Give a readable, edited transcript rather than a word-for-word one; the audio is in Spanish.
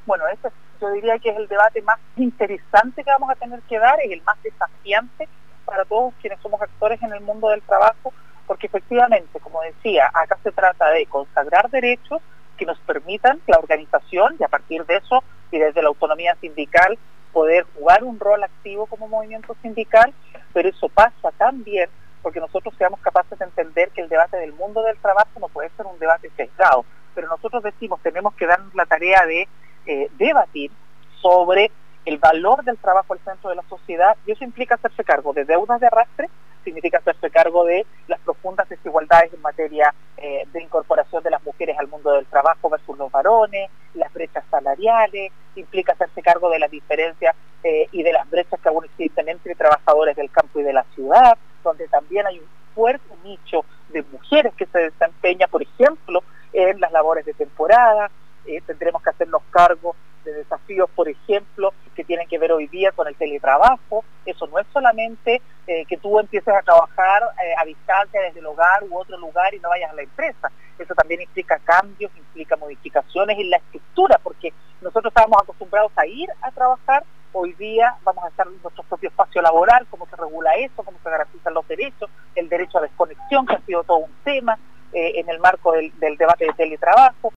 Bueno, ese yo diría que es el debate más interesante que vamos a tener que dar, es el más desafiante para todos quienes somos actores en el mundo del trabajo, porque efectivamente, como decía, acá se trata de consagrar derechos que nos permitan la organización y a partir de eso y desde la autonomía sindical poder jugar un rol activo como movimiento sindical, pero eso pasa también porque nosotros seamos capaces de entender que el debate del mundo del trabajo no puede ser un debate sesgado, pero nosotros decimos tenemos que darnos la tarea de debatir sobre el valor del trabajo al centro de la sociedad, y eso implica hacerse cargo de deudas de arrastre, significa hacerse cargo de las profundas desigualdades en materia de incorporación de las mujeres al mundo del trabajo versus los varones, las brechas salariales, implica hacerse cargo de las diferencias y de las brechas que aún existen entre trabajadores del campo y de la ciudad, donde también hay un fuerte nicho de mujeres que se desempeña, por ejemplo, en las labores de temporada. Tendremos que hacernos cargo de desafíos, por ejemplo, que tienen que ver hoy día con el teletrabajo. Eso no es solamente que tú empieces a trabajar a distancia desde el hogar u otro lugar y no vayas a la empresa. Eso también implica cambios, implica modificaciones en la estructura, porque nosotros estábamos acostumbrados a ir a trabajar, hoy día vamos a estar en nuestro propio espacio laboral, cómo se regula eso, cómo se garantizan los derechos, el derecho a desconexión, que ha sido todo un tema en el marco del debate de teletrabajo.